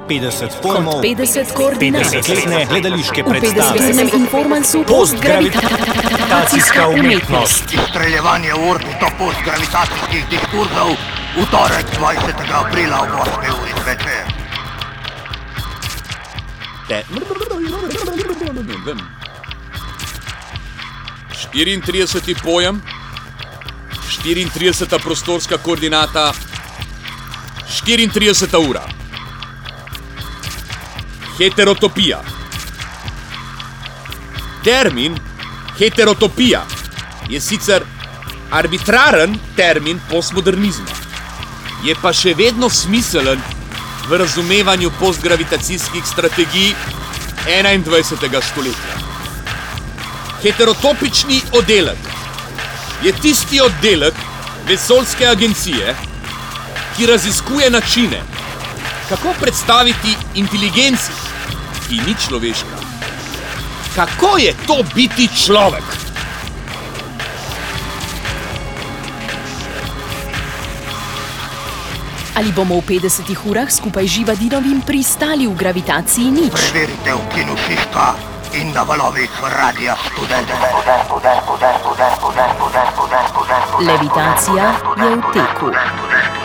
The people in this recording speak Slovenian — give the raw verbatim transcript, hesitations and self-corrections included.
petdeset pojmov, petdeset koordinat, petdesetletne gledališke v predstave. petdesetletnem informansu postgravitacijska umetnost. Izstreljevanje v orbito postgravitacijskih diskurzov v torek dvajsetega aprila ob osmi uri zvečer. štiriintrideseti pojem, štiriintrideseta prostorska koordinata, štiriintrideseta ura. Heterotopija. Termin heterotopija je sicer arbitraren termin postmodernizma, je pa še vedno smiselen v razumevanju postgravitacijskih strategij enaindvajsetega stoletja. Heterotopični oddelek je tisti oddelek vesoljske agencije, ki raziskuje načine, kako predstaviti inteligenci, ki ni človeška. Kako je to biti človek? Ali bomo v petdesetih urah skupaj z Živadinovim pristali v gravitaciji nič? Preverite v kinu Šiška in na valovih Radia Student. Levitacija je v teku.